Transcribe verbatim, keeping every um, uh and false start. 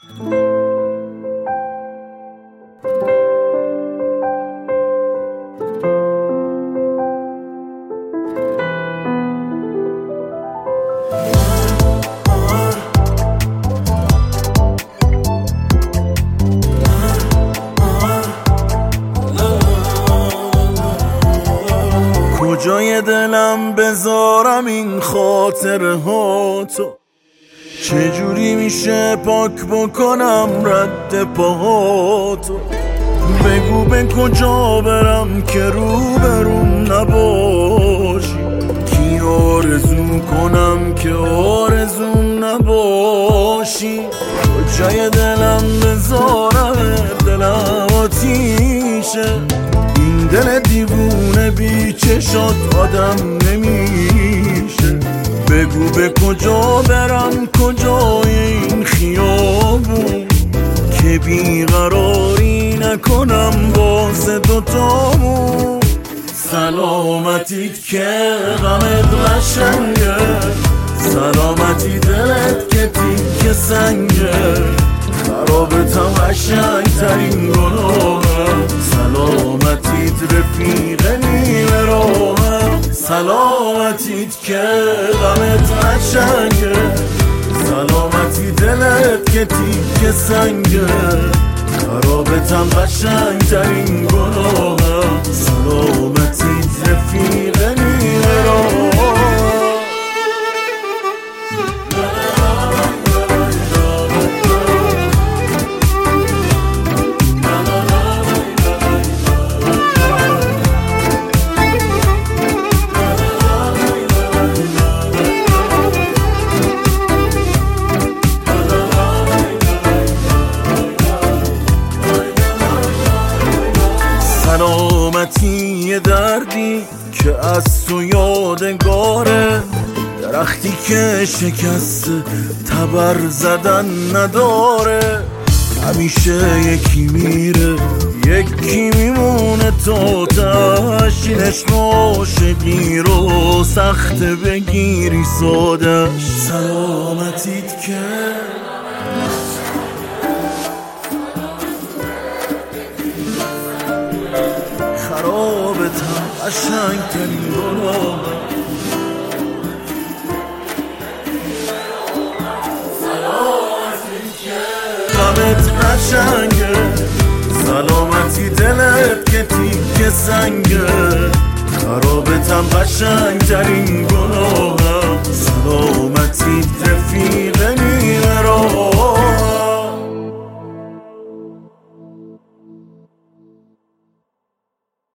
کجای دلم بذارم این خاطره ها تو؟ چجوری میشه پاک بکنم رد پاهاتو؟ بگو به کجا برم که رو بروم نباشی؟ کی آرزو کنم که آرزوم نباشی؟ کجای دلم بذارم دلم آتیشه؟ این دل دیوونه بی چشات آدم نمیشه. بگو به کجا برم کجای این خیابون که بیقراری نکنم واسه دوتامون. سلامتیت که غمت قشنگه، سلامتی دلت که تیک سنگه، خرابتم قشنگ ترین گناهم. سلامتیت رفیق نیمه راهم، سلامتیت که غمت قشنگه، سلامتی دلت که تیک سنگه، خرابتم قشنگ ترین گناهم. سلامتیت رفیق نیمه راهم. سلامتی یه دردی که از تو یادگاره، درختی که شکسته تبر زدن نداره. همیشه یکی میره یکی میمونه تا تشینش عاشقی رو سخته بگیری سادش. سلامتیت که خرابتم قشنگ ترین گناهم. سلامتیت که غمت قشنگه، سلامتی دلت که تیک سنگه، خرابتم قشنگ ترین گناهم. سلامتیت رفیق